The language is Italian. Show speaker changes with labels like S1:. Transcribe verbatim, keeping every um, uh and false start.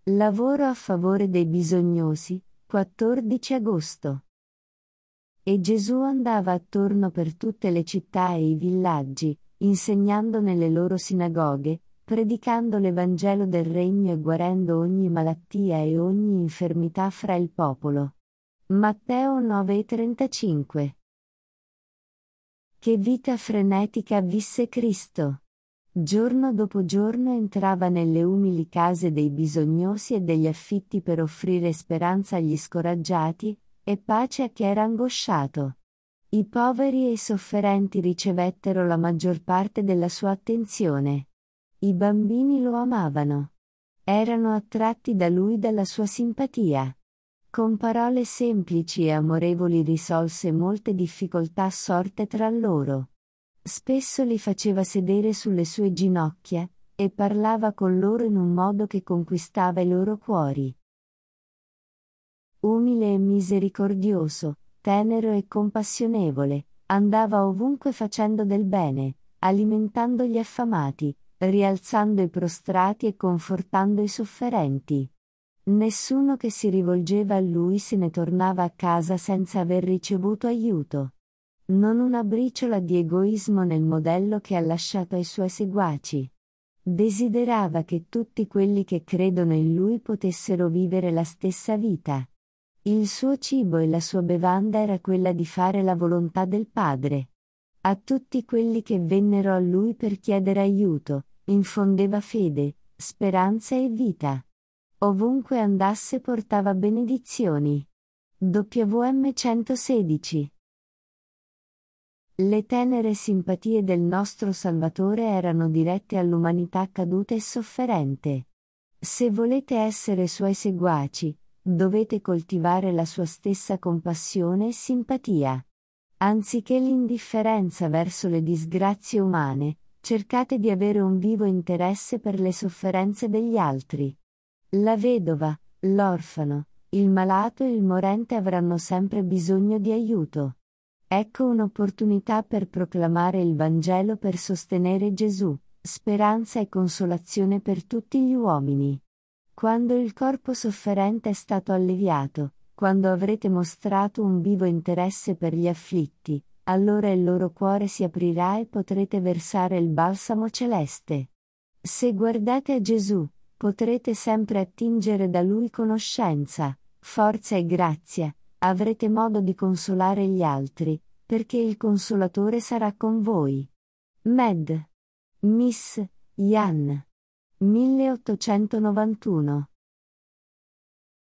S1: Lavoro a favore dei bisognosi, quattordici agosto. E Gesù andava attorno per tutte le città e i villaggi, insegnando nelle loro sinagoghe, predicando l'Evangelo del Regno e guarendo ogni malattia e ogni infermità fra il popolo. Matteo nove e trentacinque. Che vita frenetica visse Cristo! Giorno dopo giorno entrava nelle umili case dei bisognosi e degli affitti per offrire speranza agli scoraggiati, e pace a chi era angosciato. I poveri e i sofferenti ricevettero la maggior parte della sua attenzione. I bambini lo amavano. Erano attratti da lui dalla sua simpatia. Con parole semplici e amorevoli risolse molte difficoltà sorte tra loro. Spesso li faceva sedere sulle sue ginocchia, e parlava con loro in un modo che conquistava i loro cuori. Umile e misericordioso, tenero e compassionevole, andava ovunque facendo del bene, alimentando gli affamati, rialzando i prostrati e confortando i sofferenti. Nessuno che si rivolgeva a lui se ne tornava a casa senza aver ricevuto aiuto. Non una briciola di egoismo nel modello che ha lasciato ai suoi seguaci. Desiderava che tutti quelli che credono in lui potessero vivere la stessa vita. Il suo cibo e la sua bevanda era quella di fare la volontà del Padre. A tutti quelli che vennero a lui per chiedere aiuto, infondeva fede, speranza e vita. Ovunque andasse portava benedizioni. W M centosedici. Le tenere simpatie del nostro Salvatore erano dirette all'umanità caduta e sofferente. Se volete essere suoi seguaci, dovete coltivare la sua stessa compassione e simpatia. Anziché l'indifferenza verso le disgrazie umane, cercate di avere un vivo interesse per le sofferenze degli altri. La vedova, l'orfano, il malato e il morente avranno sempre bisogno di aiuto. Ecco un'opportunità per proclamare il Vangelo, per sostenere Gesù, speranza e consolazione per tutti gli uomini. Quando il corpo sofferente è stato alleviato, quando avrete mostrato un vivo interesse per gli afflitti, allora il loro cuore si aprirà e potrete versare il balsamo celeste. Se guardate a Gesù, potrete sempre attingere da Lui conoscenza, forza e grazia, avrete modo di consolare gli altri, perché il Consolatore sarà con voi. Med. Miss Yan. milleottocentonovantuno